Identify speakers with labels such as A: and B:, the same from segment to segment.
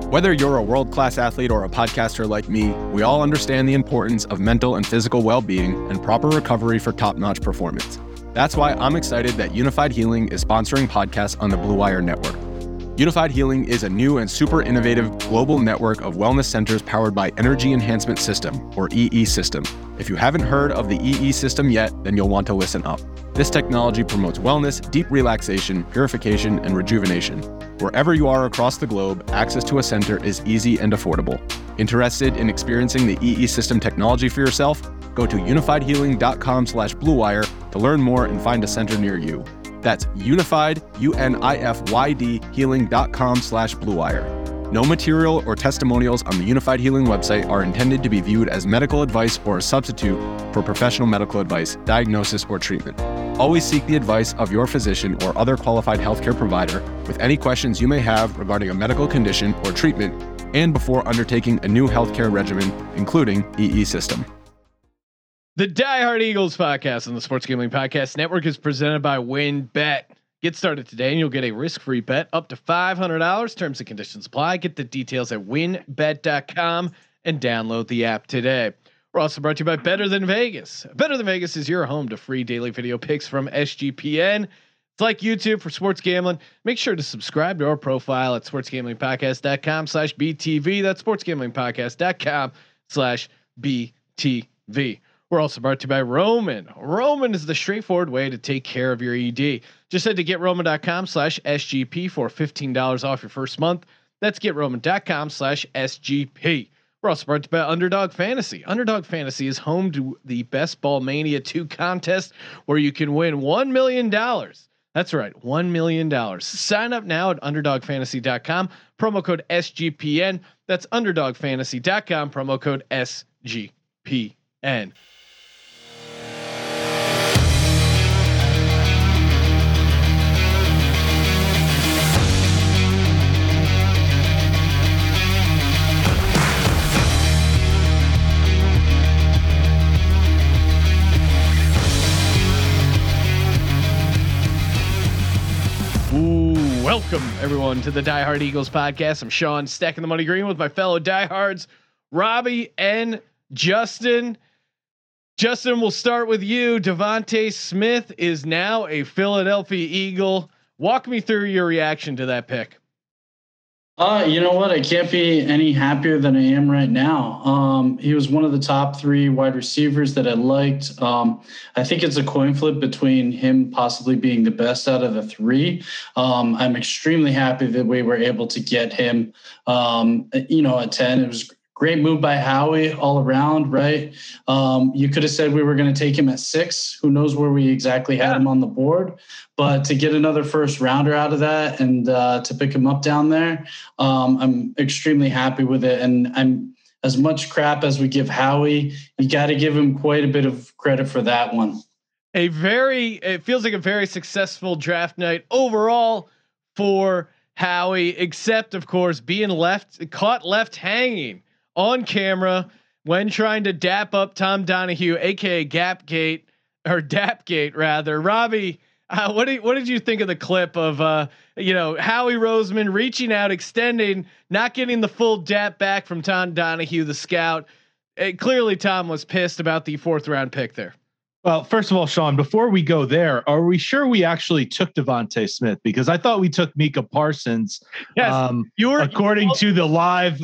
A: Whether you're a world-class athlete or a podcaster like me, we all understand the importance of mental and physical well-being and proper recovery for top-notch performance. That's why I'm excited that Unified Healing is sponsoring podcasts on the Blue Wire Network. Unified Healing is a new and super innovative global network of wellness centers powered by Energy Enhancement System, or EE System. If you haven't heard of the EE System yet, then you'll want to listen up. This technology promotes wellness, deep relaxation, purification, and rejuvenation. Wherever you are across the globe, access to a center is easy and affordable. Interested in experiencing the EE System technology for yourself? Go to unifiedhealing.com/bluewire to learn more and find a center near you. That's unified, UNIFYD, healing.com/bluewire. No material or testimonials on the Unified Healing website are intended to be viewed as medical advice or a substitute for professional medical advice, diagnosis, or treatment. Always seek the advice of your physician or other qualified healthcare provider with any questions you may have regarding a medical condition or treatment and before undertaking a new healthcare regimen, including EE System.
B: The Die Hard Eagles podcast on the Sports Gambling Podcast Network is presented by WynnBET. Get started today and you'll get a risk-free bet up to $500. Terms and conditions apply. Get the details at wynnbet.com and download the app today. We're also brought to you by Better Than Vegas. Better Than Vegas is your home to free daily video picks from SGPN. It's like YouTube for sports gambling. Make sure to subscribe to our profile at sportsgamblingpodcast.com/BTV. That's sportsgamblingpodcast.com/BTV. We're also brought to you by Roman. Roman is the straightforward way to take care of your ED. Just head to GetRoman.com/SGP for $15 off your first month. That's GetRoman.com/SGP. We're also brought to you by Underdog Fantasy. Underdog Fantasy is home to the Best Ball Mania 2 contest where you can win $1 million. That's right, $1 million. Sign up now at UnderdogFantasy.com. Promo code SGPN. That's UnderdogFantasy.com. Promo code SGPN. Welcome everyone to the Die Hard Eagles podcast. I'm Sean, stacking the money green with my fellow diehards, Robbie and Justin. Justin, we'll start with you. Devontae Smith is now a Philadelphia Eagle. Walk me through your reaction to that pick.
C: You know what? I can't be any happier than I am right now. He was one of the top 3 wide receivers that I liked. I think it's a coin flip between him possibly being the best out of the 3. I'm extremely happy that we were able to get him, at 10. It was great move by Howie all around, right? You could have said we were going to take him at 6. Who knows where we exactly had him on the board, but to get another first rounder out of that and to pick him up down there, I'm extremely happy with it. And I'm as much crap as we give Howie, you got to give him quite a bit of credit for that one.
B: It feels like a very successful draft night overall for Howie, except of course being caught left hanging on camera when trying to dap up Tom Donahue, aka Gapgate or Dapgate rather. Robbie, what did you think of the clip of Howie Roseman reaching out, extending, not getting the full dap back from Tom Donahue, the scout? Clearly, Tom was pissed about the 4th round pick there.
D: Well, first of all, Sean, before we go there, are we sure we actually took Devontae Smith? Because I thought we took Micah Parsons.
B: Yes,
D: according to the live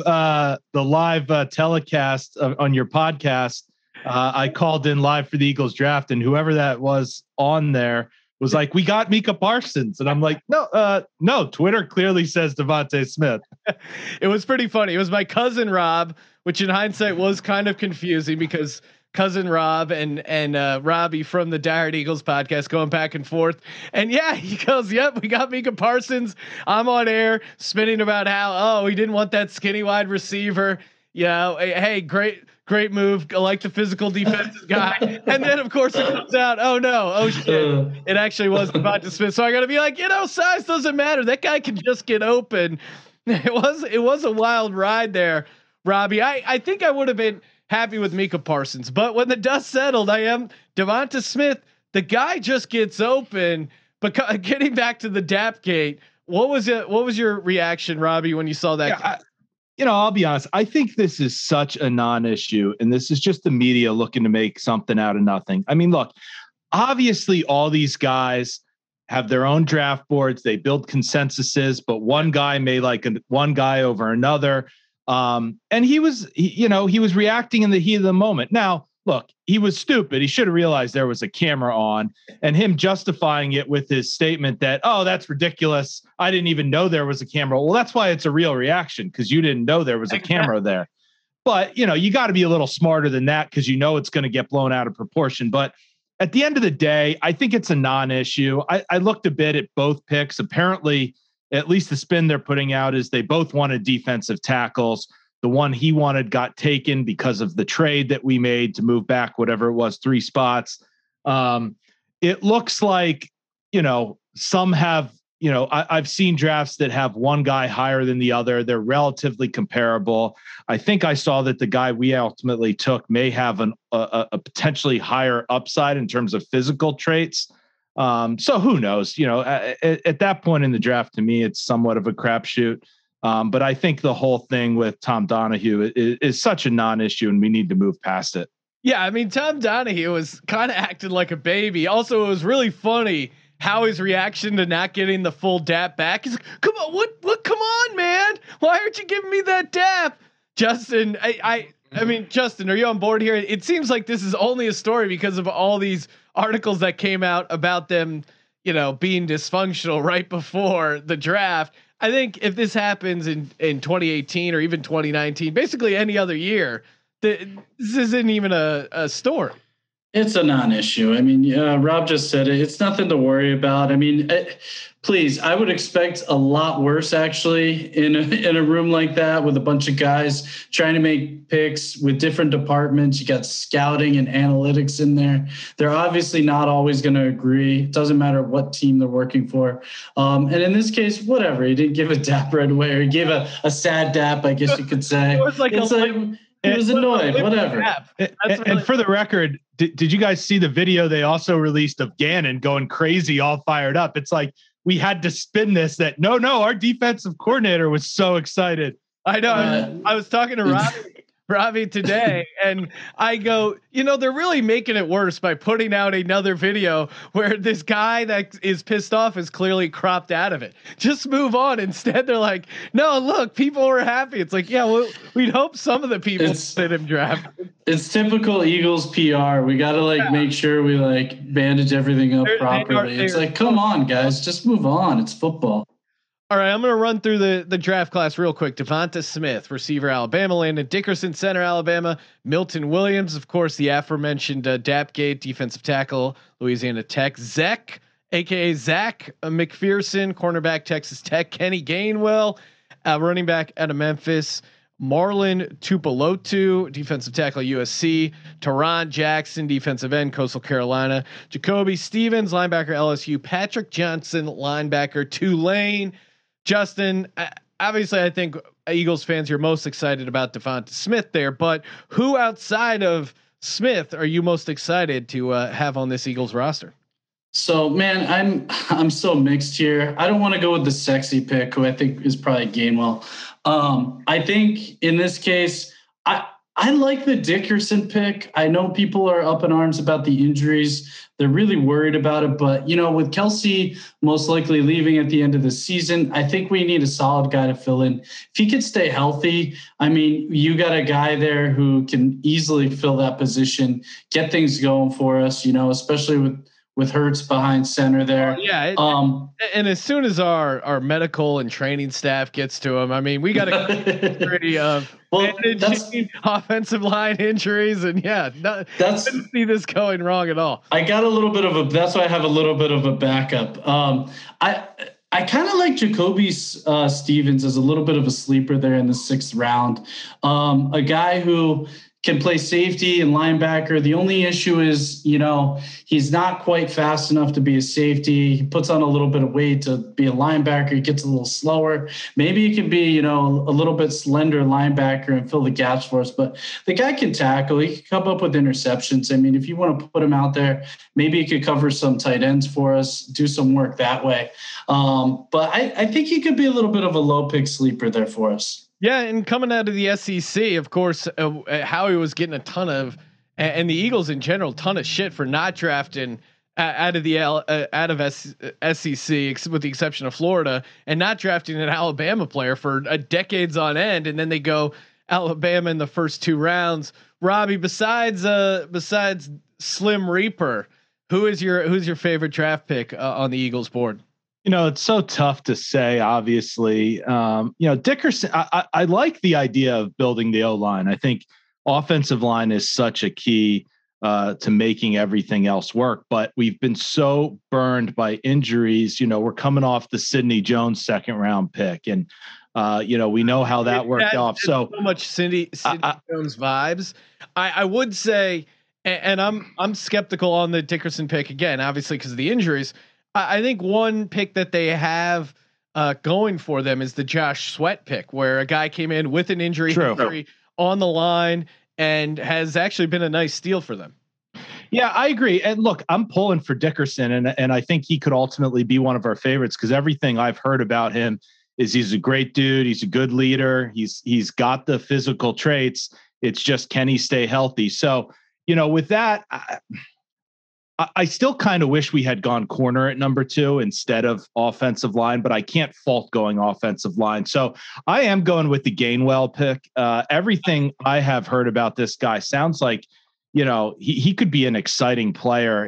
D: telecast on your podcast. I called in live for the Eagles draft, and whoever that was on there was like, "We got Micah Parsons," and I'm like, "No, Twitter clearly says Devontae Smith."
B: It was pretty funny. It was my cousin Rob, which in hindsight was kind of confusing because cousin Rob and Robbie from the Die Hard Eagles podcast going back and forth. And yeah, he goes, "Yep, we got Micah Parsons." I'm on air spinning about how, he didn't want that skinny wide receiver. Hey, great move. I like the physical defensive guy. And then of course it comes out, oh shit, it actually was Devontae Smith. So I got to be like, size doesn't matter. That guy can just get open. It was a wild ride there, Robbie. I think I would have been happy with Micah Parsons, but when the dust settled, I am Devonta Smith. The guy just gets open. But getting back to the Dapgate, what was your reaction, Robbie, when you saw that?
D: I'll be honest. I think this is such a non-issue, and this is just the media looking to make something out of nothing. I mean, look, obviously all these guys have their own draft boards. They build consensuses, but one guy may like one guy over another. And he was reacting in the heat of the moment. Now, look, he was stupid. He should have realized there was a camera on, and him justifying it with his statement that, oh, that's ridiculous. I didn't even know there was a camera. Well, that's why it's a real reaction, because you didn't know there was a camera there. But, you got to be a little smarter than that, because it's going to get blown out of proportion. But at the end of the day, I think it's a non-issue. I looked a bit at both picks. Apparently, at least the spin they're putting out is they both wanted defensive tackles. The one he wanted got taken because of the trade that we made to move back, whatever it was, 3 spots. It looks like, some have, I've seen drafts that have one guy higher than the other. They're relatively comparable. I think I saw that the guy we ultimately took may have a potentially higher upside in terms of physical traits. So who knows? At that point in the draft, to me, it's somewhat of a crapshoot. But I think the whole thing with Tom Donahue is such a non-issue, and we need to move past it.
B: Yeah, I mean, Tom Donahue was kind of acting like a baby. Also, it was really funny how his reaction to not getting the full dap back. He's like, "Come on, what? Come on, man! Why aren't you giving me that dap?" Justin, I mean, Justin, are you on board here? It seems like this is only a story because of all these articles that came out about them, being dysfunctional right before the draft. I think if this happens in 2018 or even 2019, basically any other year, this isn't even a story.
C: It's a non-issue. I mean, Rob just said it. It's nothing to worry about. I mean, please, I would expect a lot worse actually in a room like that with a bunch of guys trying to make picks with different departments. You got scouting and analytics in there. They're obviously not always going to agree. It doesn't matter what team they're working for. And in this case, whatever. He didn't give a dap right away, or he gave a sad dap, I guess you could say.
B: It was like
C: he was annoyed, whatever.
D: And for the record, did you guys see the video they also released of Gannon going crazy, all fired up? It's like, we had to spin this that no, our defensive coordinator was so excited.
B: I know. I was talking to Robbie today, and I go, they're really making it worse by putting out another video where this guy that is pissed off is clearly cropped out of it. Just move on. Instead, they're like, no, look, people were happy. It's like, yeah, well, we'd hope some of the people that him draft.
C: It's typical Eagles PR. We got to make sure we bandage everything up properly. It's like, come on, guys, just move on. It's football.
B: All right, I'm going to run through the draft class real quick. Devonta Smith, receiver, Alabama. Landon Dickerson, center, Alabama. Milton Williams, of course, the aforementioned Dapgate, defensive tackle, Louisiana Tech. Zach, aka Zach McPherson, cornerback, Texas Tech. Kenny Gainwell, running back out of Memphis. Marlon Tupelotu, defensive tackle, USC. Teron Jackson, defensive end, Coastal Carolina. Jacoby Stevens, linebacker, LSU. Patrick Johnson, linebacker, Tulane. Justin, obviously, I think Eagles fans, you're most excited about Devonta Smith there, but who outside of Smith are you most excited to have on this Eagles roster?
C: So, man, I'm so mixed here. I don't want to go with the sexy pick, who I think is probably Gainwell. I think in this case, I like the Dickerson pick. I know people are up in arms about the injuries. They're really worried about it. But, with Kelsey most likely leaving at the end of the season, I think we need a solid guy to fill in. If he could stay healthy, I mean, you got a guy there who can easily fill that position, get things going for us, especially with Hurts behind center there.
B: Yeah. And as soon as our medical and training staff gets to him, I mean, we got a history of offensive line injuries, and that's didn't see this going wrong at all.
C: I got a little bit of that's why I have a little bit of a backup. I kind of like Jacoby Stevens as a little bit of a sleeper there in the 6th round. A guy who can play safety and linebacker. The only issue is, he's not quite fast enough to be a safety. He puts on a little bit of weight to be a linebacker. He gets a little slower. Maybe he can be, a little bit slender linebacker and fill the gaps for us. But the guy can tackle. He can come up with interceptions. I mean, if you want to put him out there, maybe he could cover some tight ends for us, do some work that way. But I think he could be a little bit of a low pick sleeper there for us.
B: Yeah, and coming out of the SEC, of course, Howie was getting a ton of, and the Eagles in general, ton of shit for not drafting out of the SEC, with the exception of Florida, and not drafting an Alabama player for decades on end, and then they go Alabama in the first 2 rounds. Robbie, besides Slim Reaper, who's your favorite draft pick on the Eagles board?
D: It's so tough to say, obviously. Dickerson, I like the idea of building the O-line. I think offensive line is such a key to making everything else work, but we've been so burned by injuries. We're coming off the Sidney Jones 2nd round pick, and we know how that worked off. So
B: much Sidney Jones vibes. I would say, and I'm skeptical on the Dickerson pick again, obviously because of the injuries. I think one pick that they have going for them is the Josh Sweat pick, where a guy came in with an injury on the line and has actually been a nice steal for them.
D: Yeah, I agree. And look, I'm pulling for Dickerson, and I think he could ultimately be one of our favorites because everything I've heard about him is he's a great dude. He's a good leader. He's got the physical traits. It's just, can he stay healthy? So, with that, I still kind of wish we had gone corner at number 2 instead of offensive line, but I can't fault going offensive line. So I am going with the Gainwell pick. Everything I have heard about this guy sounds like, he could be an exciting player.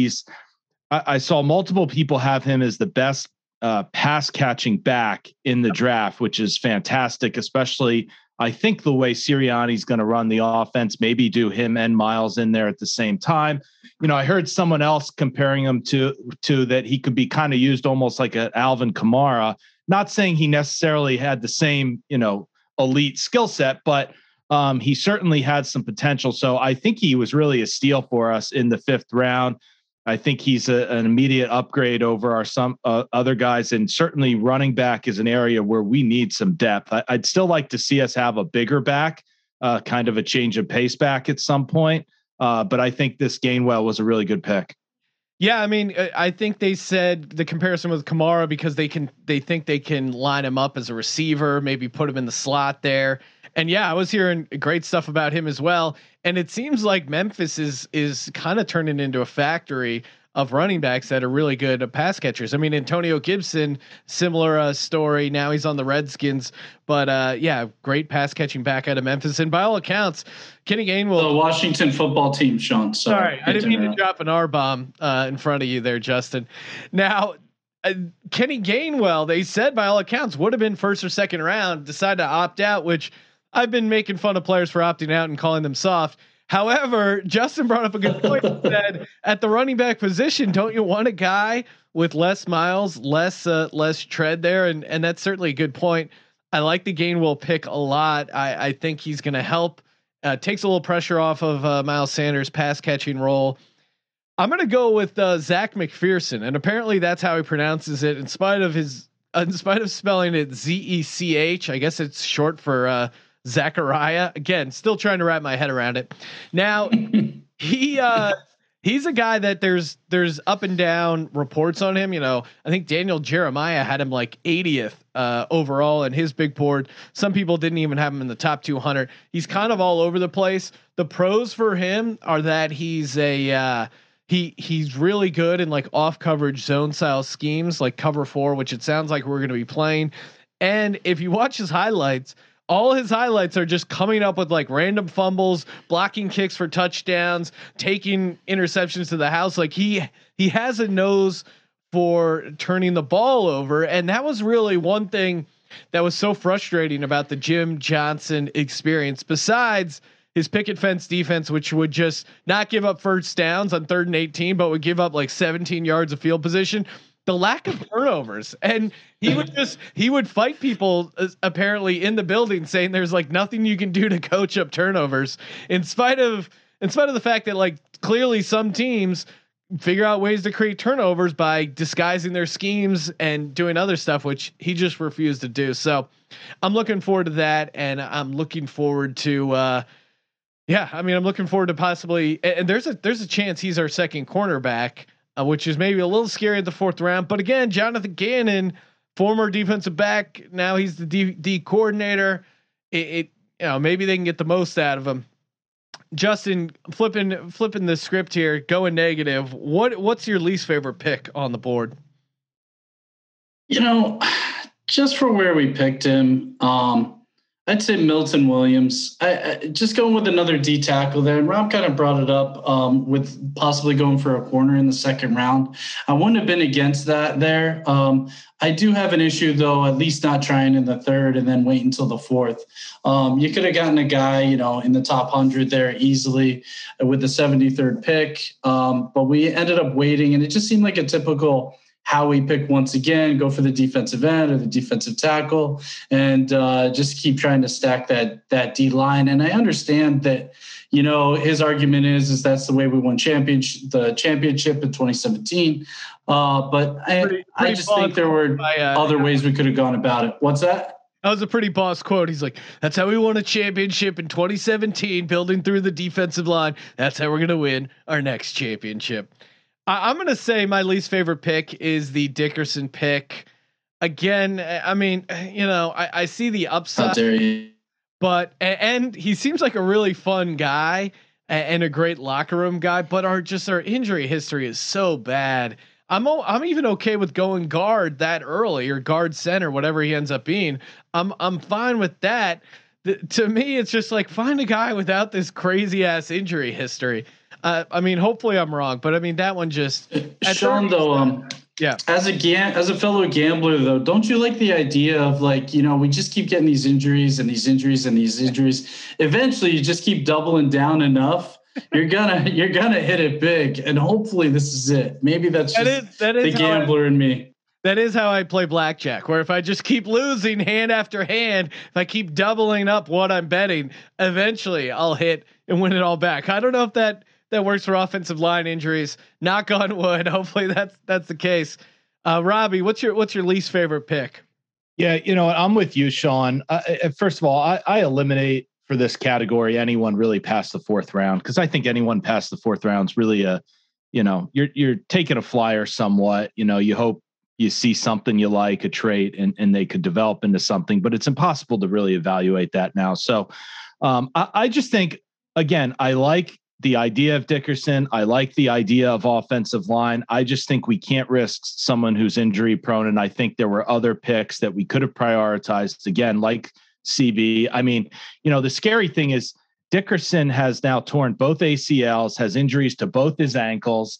D: I saw multiple people have him as the best pass catching back in the draft, which is fantastic, especially I think the way Sirianni's going to run the offense, maybe do him and Miles in there at the same time. I heard someone else comparing him to that he could be kind of used almost like an Alvin Kamara, not saying he necessarily had the same, elite skill set, but he certainly had some potential. So I think he was really a steal for us in the 5th round. I think he's an immediate upgrade over some other guys, and certainly running back is an area where we need some depth. I'd still like to see us have a bigger back, kind of a change of pace back at some point. But I think this Gainwell was a really good pick.
B: Yeah, I mean, I think they said the comparison with Kamara because they think they can line him up as a receiver, maybe put him in the slot there. And yeah, I was hearing great stuff about him as well. And it seems like Memphis is kind of turning into a factory of running backs that are really good pass catchers. I mean, Antonio Gibson, similar story. Now he's on the Redskins, but yeah, great pass catching back out of Memphis. And by all accounts, Kenny Gainwell,
C: the Washington football team, Sean.
B: Sorry, I didn't mean to drop an R bomb in front of you there, Justin. Now, Kenny Gainwell, they said by all accounts would have been 1st or 2nd round, decided to opt out, which I've been making fun of players for opting out and calling them soft. However, Justin brought up a good point. He said at the running back position, don't you want a guy with less miles, less tread there? And that's certainly a good point. I like the Gainwell pick a lot. I think he's going to help. Takes a little pressure off of Miles Sanders' pass catching role. I'm going to go with Zach McPherson, and apparently that's how he pronounces it. In spite of spelling it Zech, I guess it's short for Zachariah. Again, still trying to wrap my head around it. Now he's a guy that there's up and down reports on him. I think Daniel Jeremiah had him like 80th overall in his big board. Some people didn't even have him in the top 200. He's kind of all over the place. The pros for him are that he's he's really good in like off coverage zone style schemes like cover 4, which it sounds like we're going to be playing. And if you watch his highlights, all his highlights are just coming up with like random fumbles, blocking kicks for touchdowns, taking interceptions to the house. Like he has a nose for turning the ball over. And that was really one thing that was so frustrating about the Jim Johnson experience, besides his picket fence defense, which would just not give up first downs on 3rd and 18, but would give up like 17 yards of field position. The lack of turnovers, and he would fight people apparently in the building, saying there's like nothing you can do to coach up turnovers, in spite of the fact that like clearly some teams figure out ways to create turnovers by disguising their schemes and doing other stuff, which he just refused to do. So I'm looking forward to that, and I'm looking forward to I'm looking forward to possibly, and there's a chance he's our 2nd cornerback. Which is maybe a little scary at the 4th round. But again, Jonathan Gannon, former defensive back, now he's the D coordinator. it maybe they can get the most out of him. Justin, flipping the script here, going negative. What's your least favorite pick on the board?
C: Just for where we picked him, I'd say Milton Williams. I just going with another D tackle there. And Rob kind of brought it up with possibly going for a corner in the second round. I wouldn't have been against that there. I do have an issue, though, at least not trying in the third and then wait until the fourth. You could have gotten a guy, in the top 100 there easily with the 73rd pick. But we ended up waiting, and it just seemed like a typical Howie pick once again, go for the defensive end or the defensive tackle, and just keep trying to stack that D line. And I understand that, his argument is that's the way we won the championship in 2017. But I just think there were other ways we could have gone about it. What's that?
B: That was a pretty boss quote. He's like, that's how we won a championship in 2017, building through the defensive line. That's how we're going to win our next championship. I'm going to say my least favorite pick is the Dickerson pick. Again, I mean, I see the upside,
C: how dare you?
B: But and he seems like a really fun guy and a great locker room guy, but our injury history is so bad. I'm even okay with going guard that early or guard center, whatever he ends up being. I'm fine with that. To me, it's just like, find a guy without this crazy ass injury history. I mean, hopefully I'm wrong, but I mean that one just.
C: Sean, though,
B: yeah.
C: As a fellow gambler, though, don't you like the idea of we just keep getting these injuries and these injuries and these injuries? Eventually, you just keep doubling down enough. You're gonna hit it big, and hopefully this is it. Maybe that's just the gambler in me.
B: That is how I play blackjack, where if I just keep losing hand after hand, if I keep doubling up what I'm betting, eventually I'll hit and win it all back. I don't know if that works for offensive line injuries. Knock on wood. Hopefully that's the case. Robbie, what's your least favorite pick?
D: Yeah, I'm with you, Sean. First of all, I eliminate for this category anyone really past the fourth round, because I think anyone past the fourth round is really you're taking a flyer somewhat. You hope you see something you like, a trait, and they could develop into something, but it's impossible to really evaluate that now. So I just think, again, I like the idea of Dickerson. I like the idea of offensive line. I just think we can't risk someone who's injury prone. And I think there were other picks that we could have prioritized, again, like CB. I mean, the scary thing is Dickerson has now torn both ACLs, has injuries to both his ankles.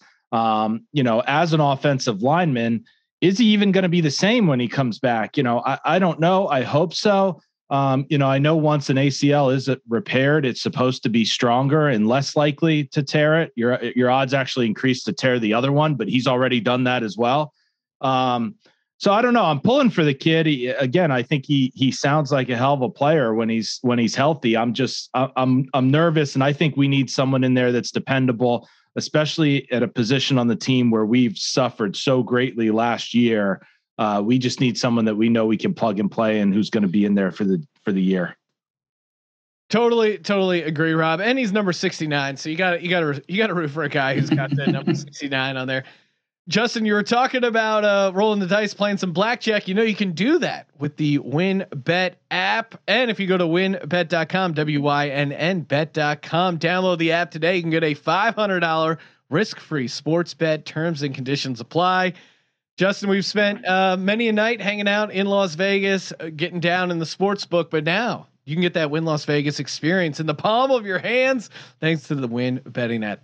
D: As an offensive lineman, is he even going to be the same when he comes back? I don't know. I hope so. I know once an ACL is repaired, it's supposed to be stronger and less likely to tear it. Your odds actually increase to tear the other one, but he's already done that as well. So I don't know. I'm pulling for the kid. I think he sounds like a hell of a player when he's healthy. I'm nervous, and I think we need someone in there that's dependable, especially at a position on the team where we've suffered so greatly last year. We just need someone that we know we can plug and play and who's going to be in there for the year.
B: Totally agree, Rob. And he's number 69. So you got to root for a guy who's got that number 69 on there. Justin, you were talking about rolling the dice, playing some blackjack. You can do that with the WynnBET app. And if you go to wynnbet.com, WYNNBet.com, download the app today. You can get a $500 risk-free sports bet. Terms and conditions apply. Justin, we've spent many a night hanging out in Las Vegas, getting down in the sports book, but now you can get that Wynn Las Vegas experience in the palm of your hands thanks to the Wynn betting at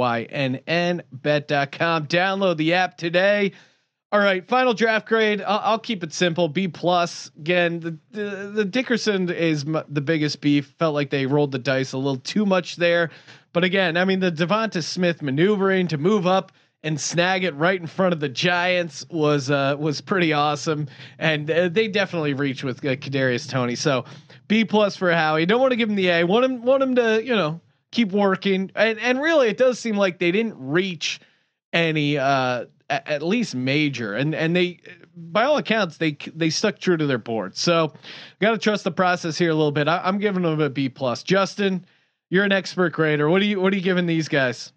B: WYNNBet.com. Download the app today. All right, final draft grade. I'll keep it simple. B+. Again, the Dickerson is the biggest beef. Felt like they rolled the dice a little too much there. But again, I mean, the Devonta Smith maneuvering to move up and snag it right in front of the Giants was pretty awesome. And they definitely reached with Kadarius Toney. So B+ for Howie. Don't want to give him the A. Want him to keep working. And really, it does seem like they didn't reach any at least major. And they, by all accounts, they stuck true to their board. So got to trust the process here a little bit. I'm giving them a B+. Justin, you're an expert grader. What are you giving these guys?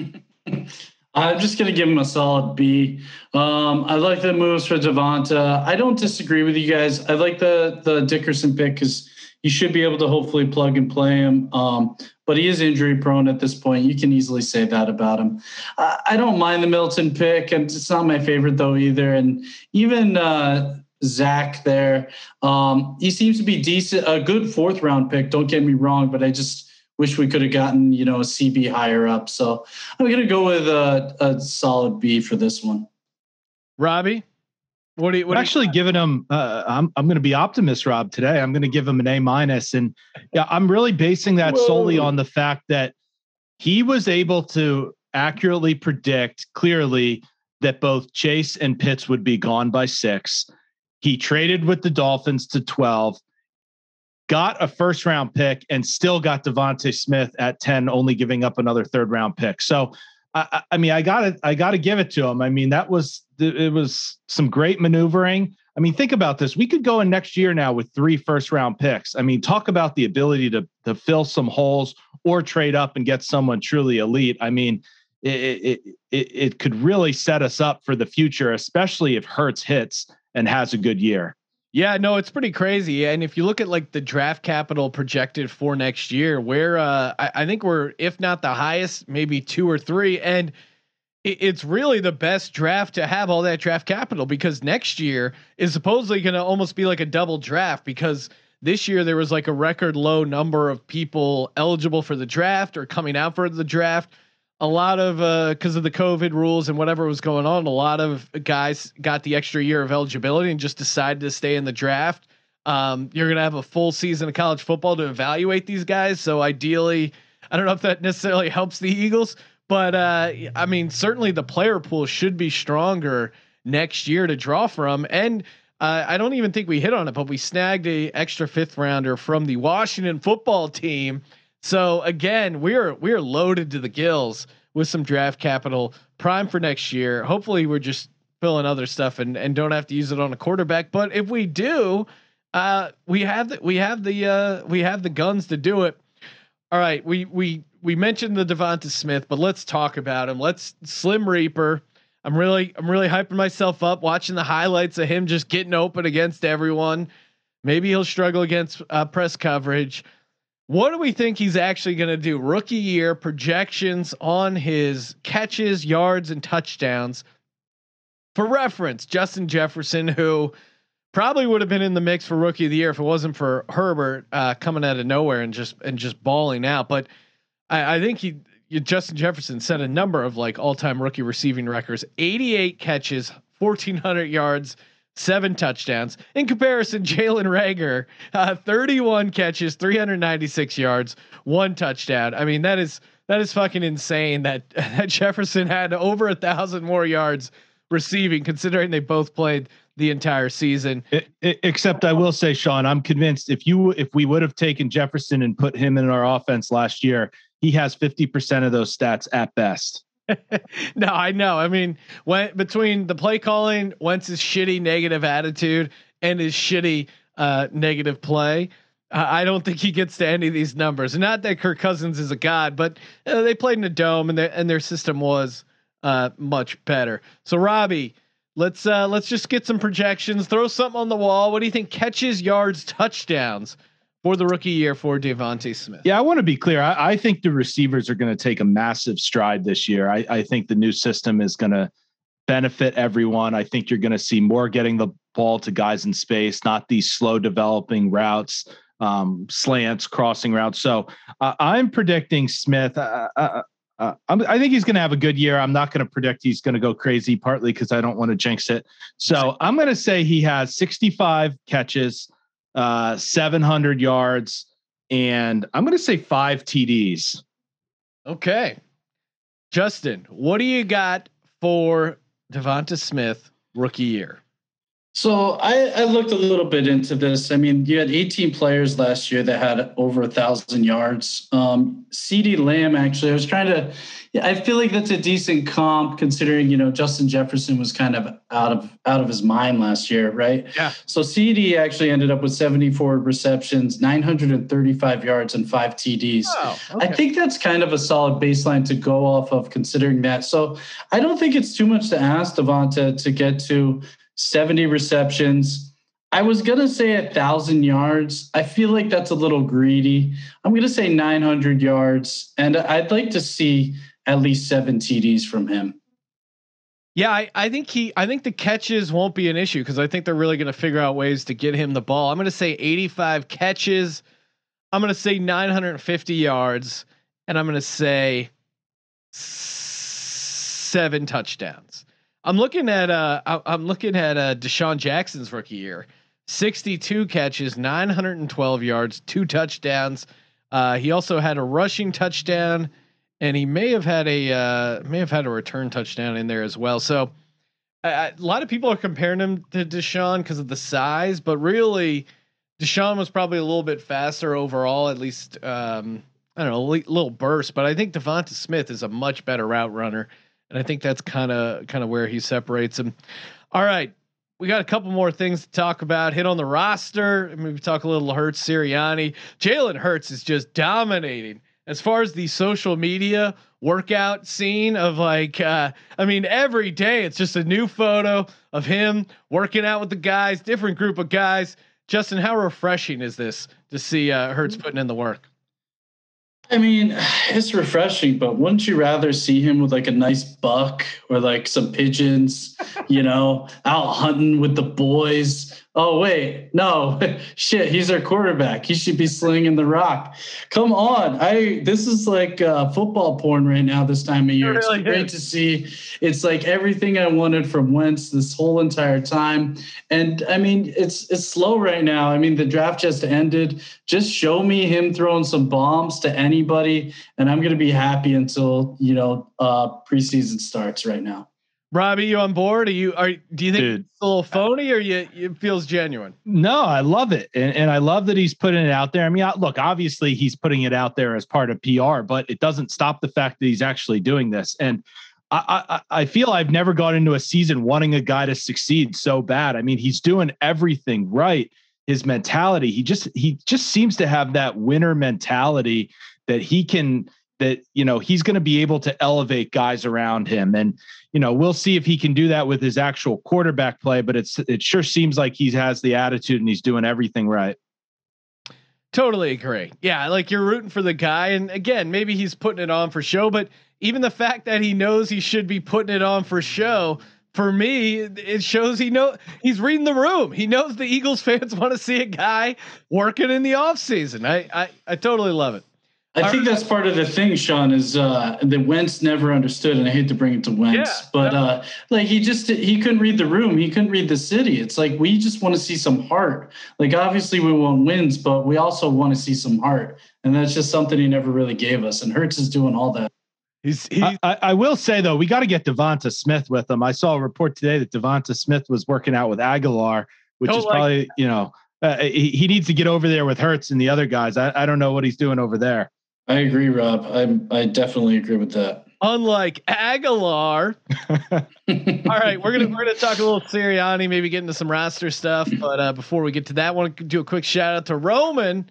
C: I'm just going to give him a solid B. I like the moves for Devonta. I don't disagree with you guys. I like the Dickerson pick because, you should be able to hopefully plug and play him. But he is injury prone at this point. You can easily say that about him. I don't mind the Milton pick, and it's not my favorite though either. And even Zach there, he seems to be decent, a good 4th round pick. Don't get me wrong, but I just wish we could have gotten, a CB higher up. So I'm going to go with a solid B for this one.
B: Robbie, what do you
D: actually giving him? I'm going to be optimist, Rob. Today, I'm going to give him an A-, and yeah, I'm really basing that solely on the fact that he was able to accurately predict clearly that both Chase and Pitts would be gone by 6. He traded with the Dolphins to 12, got a 1st round pick, and still got Devontae Smith at 10, only giving up another 3rd round pick. So, I mean, I gotta give it to him. I mean, it was some great maneuvering. I mean, think about this. We could go in next year now with 3 1st round picks. I mean, talk about the ability to fill some holes or trade up and get someone truly elite. I mean, it could really set us up for the future, especially if Hurts hits and has a good year.
B: Yeah, no, it's pretty crazy. And if you look at like the draft capital projected for next year, where I think we're, if not the highest, maybe 2 or 3. And it's really the best draft to have all that draft capital, because next year is supposedly going to almost be like a double draft, because this year there was like a record low number of people eligible for the draft or coming out for the draft. A lot of, cause of the COVID rules and whatever was going on, a lot of guys got the extra year of eligibility and just decided to stay in the draft. You're going to have a full season of college football to evaluate these guys. So ideally, I don't know if that necessarily helps the Eagles, but I mean, certainly the player pool should be stronger next year to draw from. And I don't even think we hit on it, but we snagged a extra 5th rounder from the Washington football team. So again, we're loaded to the gills with some draft capital, prime for next year. Hopefully we're just filling other stuff and don't have to use it on a quarterback. But if we do, we have the guns to do it. All right. We mentioned the Devonta Smith, but let's talk about him. Let's Slim Reaper. I'm really hyping myself up watching the highlights of him just getting open against everyone. Maybe he'll struggle against press coverage. What do we think he's actually going to do? Rookie year projections on his catches, yards, and touchdowns. For reference, Justin Jefferson, who probably would have been in the mix for rookie of the year if it wasn't for Herbert coming out of nowhere and just balling out. But I think Justin Jefferson set a number of like all-time rookie receiving records: 88 catches, 1,400 yards. 7 touchdowns. In comparison, Jalen Reagor, 31 catches, 396 yards, 1 touchdown. I mean, that is fucking insane that Jefferson had over 1,000 more yards receiving, considering they both played the entire season.
D: Except I will say, Sean, I'm convinced if we would have taken Jefferson and put him in our offense last year, he has 50% of those stats at best.
B: No, I know. I mean, when between the play calling, Wentz's shitty negative attitude and his shitty negative play, I don't think he gets to any of these numbers. And not that Kirk Cousins is a god, but they played in a dome and their system was much better. So Robbie, let's just get some projections. Throw something on the wall. What do you think? Catches, yards, touchdowns for the rookie year for Devontae Smith.
D: Yeah, I want to be clear. I think the receivers are going to take a massive stride this year. I think the new system is going to benefit everyone. I think you're going to see more getting the ball to guys in space, not these slow developing routes, slants, crossing routes. So I'm predicting Smith. I think he's going to have a good year. I'm not going to predict he's going to go crazy, partly because I don't want to jinx it. So I'm going to say he has 65 catches, 700 yards, and I'm going to say 5 TDs.
B: Okay. Justin, what do you got for Devonta Smith rookie year?
C: So I looked a little bit into this. I mean, you had 18 players last year that had over 1,000 yards. CeeDee Lamb, actually, I feel like that's a decent comp considering, Justin Jefferson was kind of out of his mind last year, right?
B: Yeah.
C: So CeeDee actually ended up with 74 receptions, 935 yards, and 5 TDs.
B: Oh, okay.
C: I think that's kind of a solid baseline to go off of considering that. So I don't think it's too much to ask Devonta to get to 70 receptions, I was going to say 1,000 yards. I feel like that's a little greedy. I'm going to say 900 yards, and I'd like to see at least 7 TDs from him.
B: Yeah, I think the catches won't be an issue because I think they're really going to figure out ways to get him the ball. I'm going to say 85 catches. I'm going to say 950 yards, and I'm going to say 7 touchdowns. I'm looking at Deshaun Jackson's rookie year. 62 catches, 912 yards, 2 touchdowns. He also had a rushing touchdown, and he may have had a return touchdown in there as well. So a lot of people are comparing him to Deshaun because of the size, but really Deshaun was probably a little bit faster overall, at least I don't know, a little burst. But I think Devonta Smith is a much better route runner, and I think that's kind of where he separates him. All right. We got a couple more things to talk about. Hit on the roster. Maybe talk a little Hurts, Sirianni. Jalen Hurts is just dominating as far as the social media workout scene of every day it's just a new photo of him working out with the guys, different group of guys. Justin, how refreshing is this to see Hurts putting in the work?
C: I mean, it's refreshing, but wouldn't you rather see him with like a nice buck or like some pigeons, out hunting with the boys? Oh, wait, no, shit. He's our quarterback. He should be slinging the rock. Come on. This is like football porn right now this time of year. Really it's great to see. It's like everything I wanted from Wentz this whole entire time. And I mean, it's slow right now. I mean, the draft just ended. Just show me him throwing some bombs to anybody, and I'm going to be happy until, preseason starts right now.
B: Robbie, you on board? Do you think it's a little phony or it feels genuine?
D: No, I love it. And I love that he's putting it out there. I mean, look, obviously he's putting it out there as part of PR, but it doesn't stop the fact that he's actually doing this. And I feel I've never gone into a season wanting a guy to succeed so bad. I mean, he's doing everything right. His mentality, he just seems to have that winner mentality that he's going to be able to elevate guys around him. And, we'll see if he can do that with his actual quarterback play, but it sure seems like he has the attitude and he's doing everything right.
B: Totally agree. Yeah. Like you're rooting for the guy. And again, maybe he's putting it on for show, but even the fact that he knows he should be putting it on for show, for me, it shows he's reading the room. He knows the Eagles fans want to see a guy working in the off season. I totally love it.
C: I think that's part of the thing, Sean, is that Wentz never understood, and I hate to bring it to Wentz, but he couldn't read the room. He couldn't read the city. It's like, we just want to see some heart. Like, obviously we want wins, but we also want to see some heart. And that's just something he never really gave us. And Hurts is doing all that.
D: I will say, though, we got to get Devonta Smith with him. I saw a report today that Devonta Smith was working out with Aguilar, which is probably, he needs to get over there with Hurts and the other guys. I don't know what he's doing over there.
C: I agree, Rob. I definitely agree with that.
B: Unlike Aguilar. All right, we're gonna talk a little Sirianni, maybe get into some roster stuff. But before we get to that, I want to do a quick shout out to Roman.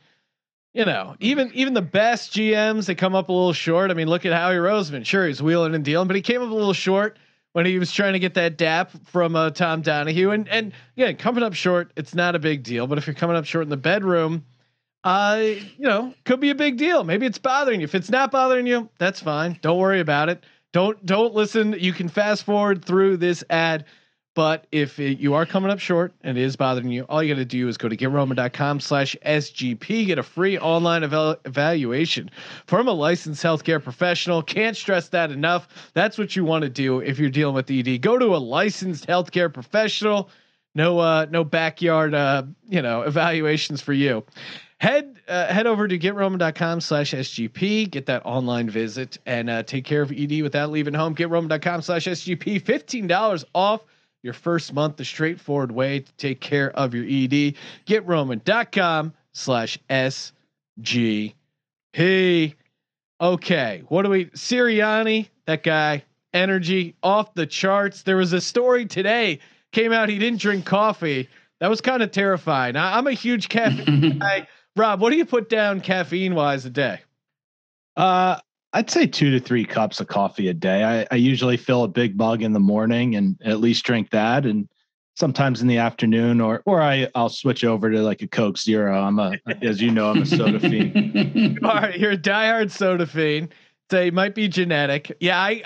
B: Even the best GMs, they come up a little short. I mean, look at Howie Roseman. Sure, he's wheeling and dealing, but he came up a little short when he was trying to get that DAP from Tom Donahue. And yeah, coming up short, it's not a big deal. But if you're coming up short in the bedroom, could be a big deal. Maybe it's bothering you. If it's not bothering you, that's fine. Don't worry about it. Don't listen. You can fast forward through this ad. But if you are coming up short and it is bothering you, all you got to do is go to GetRoman.com/SGP. Get a free online evaluation from a licensed healthcare professional. Can't stress that enough. That's what you want to do if you're dealing with ED. Go to a licensed healthcare professional. No backyard, evaluations for you. Head over to GetRoman.com/SGP. Get that online visit and take care of ED without leaving home. GetRoman.com/SGP. $15 off your first month, the straightforward way to take care of your ED. GetRoman.com/SGP. Okay, what do we? Sirianni, that guy, energy off the charts. There was a story today came out. He didn't drink coffee. That was kind of terrifying. I'm a huge caffeine guy. Rob, what do you put down caffeine wise a day?
D: I'd say 2 to 3 cups of coffee a day. I usually fill a big mug in the morning and at least drink that. And sometimes in the afternoon, or I'll switch over to like a Coke Zero. As you know, I'm a soda fiend.
B: All right, you're a diehard soda fiend. So it might be genetic. Yeah, I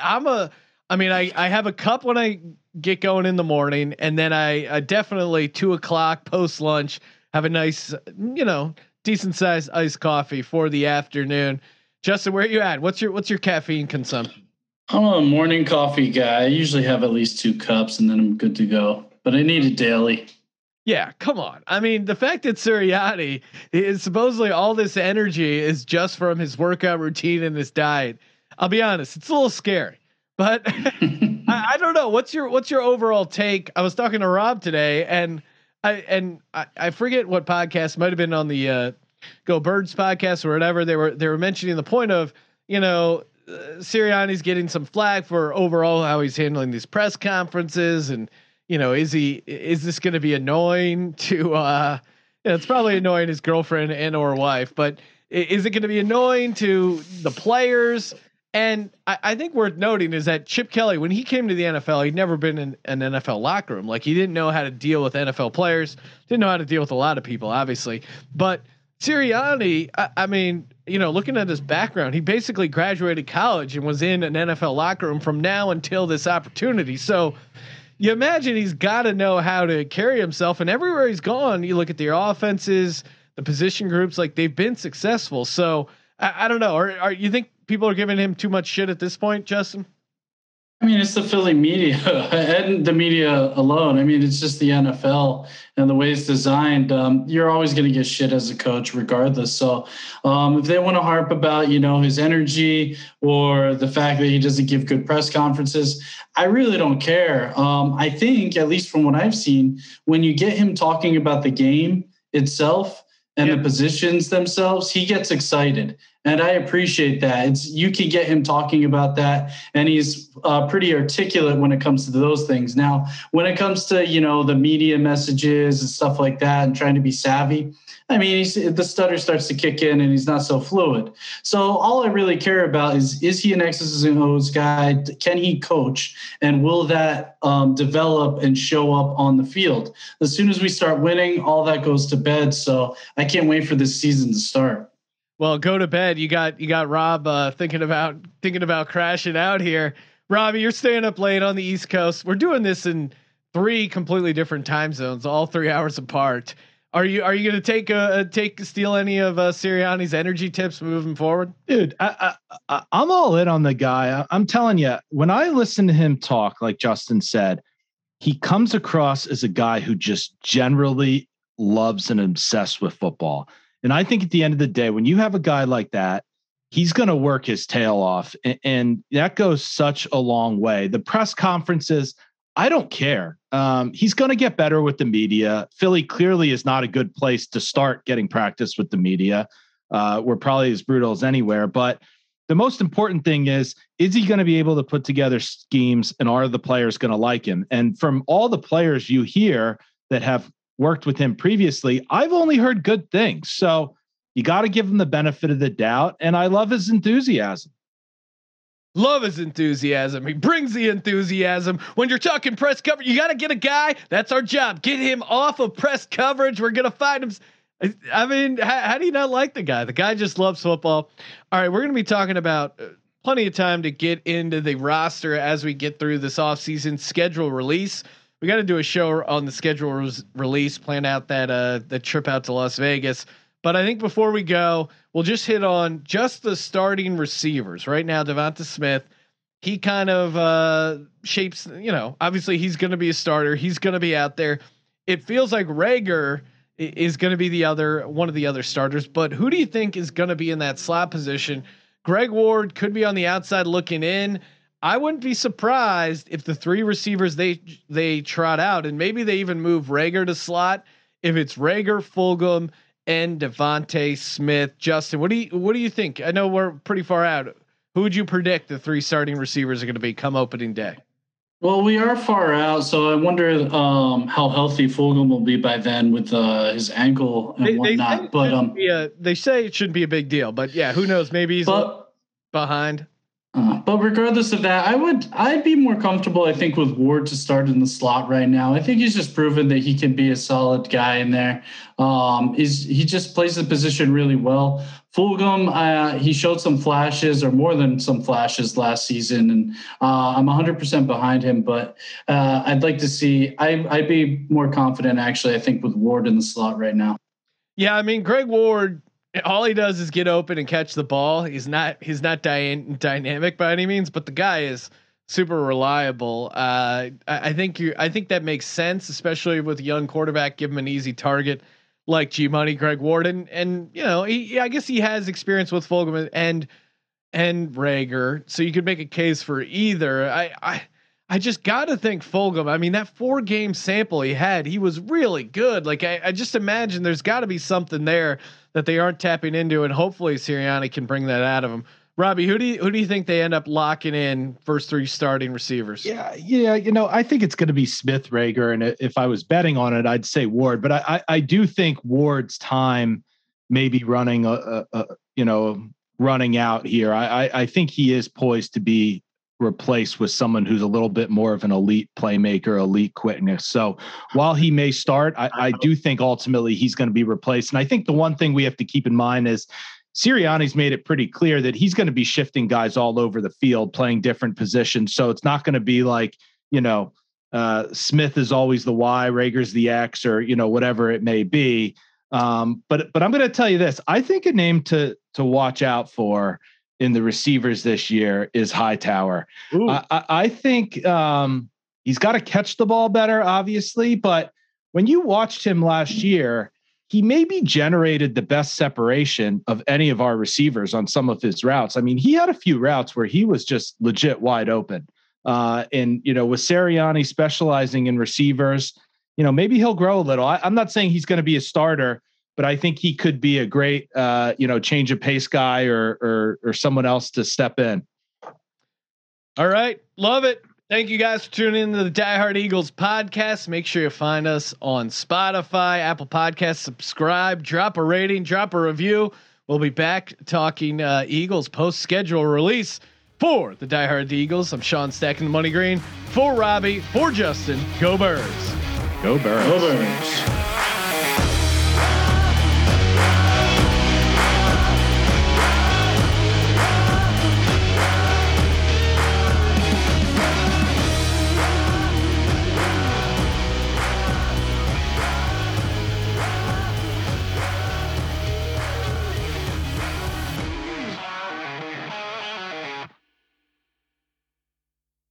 B: have a cup when I get going in the morning, and then I definitely 2:00 post lunch have a nice, decent sized iced coffee for the afternoon. Justin, where are you at? What's your caffeine consumption?
C: I'm a morning coffee guy. I usually have at least 2 cups, and then I'm good to go. But I need it daily.
B: Yeah, come on. I mean, the fact that Sirianni is supposedly all this energy is just from his workout routine and his diet. I'll be honest, it's a little scary. But I don't know. What's your overall take? I was talking to Rob today, and I forget what podcast, might have been on the Go Birds podcast or whatever. They were mentioning the point of, Sirianni's getting some flack for overall how he's handling these press conferences, and is this going to be annoying to it's probably annoying his girlfriend and or wife, but is it going to be annoying to the players? And I think worth noting is that Chip Kelly, when he came to the NFL, he'd never been in an NFL locker room. Like, he didn't know how to deal with NFL players, didn't know how to deal with a lot of people, obviously. But Sirianni, I mean, looking at his background, he basically graduated college and was in an NFL locker room from now until this opportunity. So you imagine he's got to know how to carry himself, and everywhere he's gone, you look at their offenses, the position groups, like, they've been successful. So I don't know. Or you think people are giving him too much shit at this point, Justin?
C: I mean, it's the Philly media and the media alone. I mean, it's just the NFL and the way it's designed. You're always going to get shit as a coach regardless. So if they want to harp about, his energy or the fact that he doesn't give good press conferences, I really don't care. I think, at least from what I've seen, when you get him talking about the game itself and the positions themselves, he gets excited. And I appreciate that. You can get him talking about that, and he's pretty articulate when it comes to those things. Now, when it comes to, the media messages and stuff like that and trying to be savvy, I mean, the stutter starts to kick in and he's not so fluid. So all I really care about is he an X's and O's guy? Can he coach? And will that develop and show up on the field? As soon as we start winning, all that goes to bed. So I can't wait for this season to start.
B: Well, go to bed. You got Rob thinking about crashing out here. Robbie, you're staying up late on the East Coast. We're doing this in 3 completely different time zones, all 3 hours apart. Are you going to steal any of Sirianni's energy tips moving forward?
D: Dude, I'm all in on the guy. I'm telling you, when I listen to him talk, like Justin said, he comes across as a guy who just generally loves and obsessed with football. And I think at the end of the day, when you have a guy like that, he's going to work his tail off. And that goes such a long way. The press conferences, I don't care. He's going to get better with the media. Philly clearly is not a good place to start getting practice with the media. We're probably as brutal as anywhere. But the most important thing is he going to be able to put together schemes, and are the players going to like him? And from all the players you hear that have worked with him previously, I've only heard good things. So you got to give him the benefit of the doubt. And I love his enthusiasm.
B: Love his enthusiasm. He brings the enthusiasm. When you're talking press coverage, you got to get a guy. That's our job. Get him off of press coverage. We're going to find him. I mean, how do you not like the guy? The guy just loves football. All right. We're going to be talking about plenty of time to get into the roster as we get through this offseason schedule release. We got to do a show on the schedule release, plan out that the trip out to Las Vegas. But I think before we go, we'll just hit on just the starting receivers right now. Devonta Smith, he kind of shapes, obviously he's going to be a starter. He's going to be out there. It feels like Reagor is going to be one of the other starters, but who do you think is going to be in that slot position? Greg Ward could be on the outside looking in. I wouldn't be surprised if the 3 receivers they trot out, and maybe they even move Reagor to slot. If it's Reagor, Fulgham, and Devonta Smith. Justin, what do you think? I know we're pretty far out. Who would you predict the 3 starting receivers are going to be come opening day?
C: Well, we are far out, so I wonder how healthy Fulgham will be by then with his ankle and whatnot.
B: They say it shouldn't be a big deal, but yeah, who knows? Maybe he's behind.
C: But regardless of that, I'd be more comfortable, I think, with Ward to start in the slot right now. I think he's just proven that he can be a solid guy in there. He just plays the position really well. Fulgham, he showed some flashes, or more than some flashes, last season, and I'm 100% behind him. But I'd like to see. I'd be more confident, actually, I think, with Ward in the slot right now.
B: Yeah, I mean, Greg Ward, all he does is get open and catch the ball. He's not dynamic by any means, but the guy is super reliable. I think that makes sense, especially with a young quarterback. Give him an easy target like G Money, Greg Ward, and you know, I guess he has experience with Fulgham and Reagor, so you could make a case for either. I just got to think Fulgham. I mean, that 4-game sample he had, he was really good. Like I just imagine there's got to be something there that they aren't tapping into, and hopefully Sirianni can bring that out of him. Robbie, who do you think they end up locking in first 3 starting receivers?
D: Yeah. You know, I think it's going to be Smith, Reagor, and if I was betting on it, I'd say Ward. But I do think Ward's time may be running running out here. I think he is poised to be replaced with someone who's a little bit more of an elite playmaker, elite quickness. So while he may start, I do think ultimately he's going to be replaced. And I think the one thing we have to keep in mind is Sirianni's made it pretty clear that he's going to be shifting guys all over the field, playing different positions. So it's not going to be like, Smith is always the Y, Reagor's the X, or, whatever it may be. But I'm going to tell you this. I think a name to watch out for in the receivers this year is Hightower. I think he's got to catch the ball better, obviously, but when you watched him last year, he maybe generated the best separation of any of our receivers on some of his routes. I mean, he had a few routes where he was just legit wide open. And with Sirianni specializing in receivers, maybe he'll grow a little. I'm not saying he's going to be a starter, but I think he could be a great, change of pace guy or someone else to step in.
B: All right. Love it. Thank you guys for tuning into the Die Hard Eagles podcast. Make sure you find us on Spotify, Apple Podcasts, subscribe, drop a rating, drop a review. We'll be back talking Eagles post schedule release for the Die Hard Eagles. I'm Sean Stacking the Money Green for Robbie, for Justin. Go Birds.
D: Go Birds.
C: Go Birds.